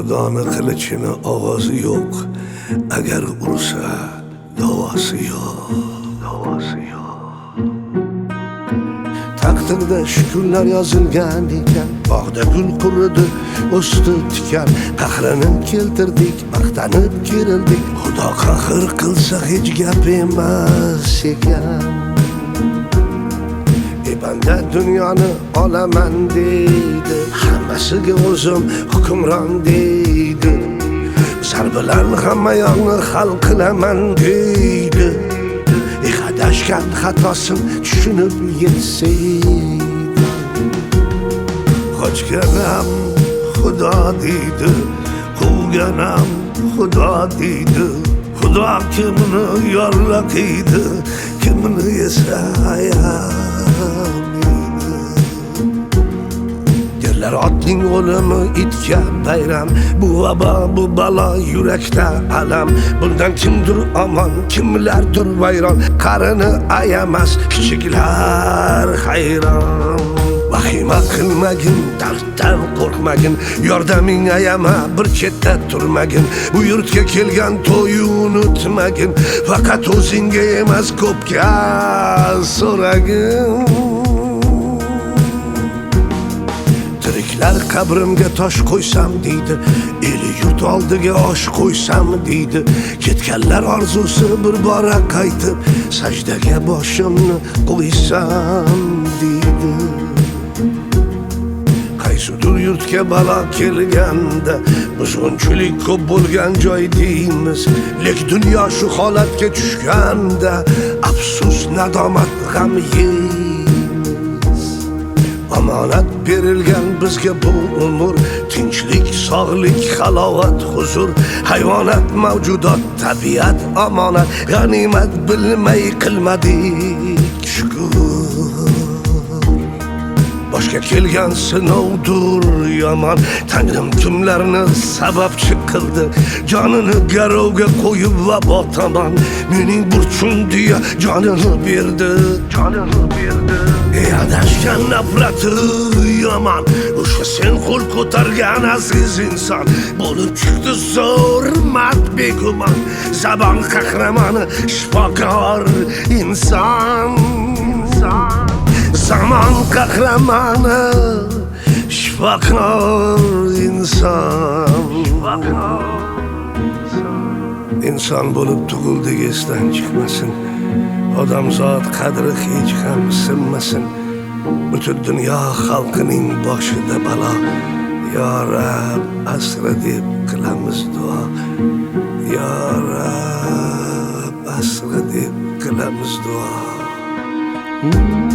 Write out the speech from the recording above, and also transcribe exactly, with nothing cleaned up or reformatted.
Xudoni qilichini ovozi yo'q, agar ursa davosi yo'q, davosi yo'q. Taqdirda shukunlar yozilgan ekan, bog'da gul quridi, o'sdi tikan. Qahrini keltirdik, maqtanib kerildik, Xudo qahr qilsa hech gap emas ekan. E banda dunyoni olaman deydi, hammasiga o'zim hukmron deydi. Zar bilan hamma yoqni hal qilaman deydi. E adashgan xatosin tushunib yetsaydi. Qochganam Xudo deydi, quvganam Xudo deydi. Xudo kimni yorlaqiydi, kimni esa ayamaydi. Derlar otning o'limi itga bayram, bu vabo bu balo yurakda alam. Bundan kimdir omon, kimlardir vayron, qarini ayamas kichiklar hayron. Vahima qilmagin, darddan qo'rqmagin, yordaming ayama, bir chetda turmagin. Bu yurtga kelgan to'yi unutmagin, faqat o'zingga emas ko'pga so'ragin. Tiriklar qabrimga tosh qo'ysam deydi, eli yurt oldiga osh qo'ysam deydi. Ketganlar orzusi bir bora qaytib, sajdaga boshimni qo'ysam deydi. Qaysidir yurtga balo kelganda buzg'unchilik ko'p bo'lgan joy deymiz, lek dunyo shu holatga tushganda afsus, nadomat, g'am yeymiz. Omonat berilgan bizga bu umr, tinchlik, sog'lik, halovat, huzur. Hayvonot mavjudot, tabiat omonat, g'animat bilmay qilmadik shukr. Boshga kelgan sinovdir yomon, Tangrim kimlarni sababchi qildi, jonini garovga qo'yib vabo tomon. Mening burchim deya jonini berdi, jonini berdi. Ey adashgan nafrati yomon, o'sha sen qo'l ko'targan aziz inson. Bo'lib chiqdi zo'r mard begumon, zabon qahramoni, shifokor inson. Zaman qahramoni, shifokor inson. Inson bo'lib tug'ildik, esdan chiqmasin. Odamzod qadri hech ham sinmasin. Butun dunyo xalqining boshida balo. Ya Rab, asra deb qilamiz duo. Ya Rab, asra deb qilamiz duo.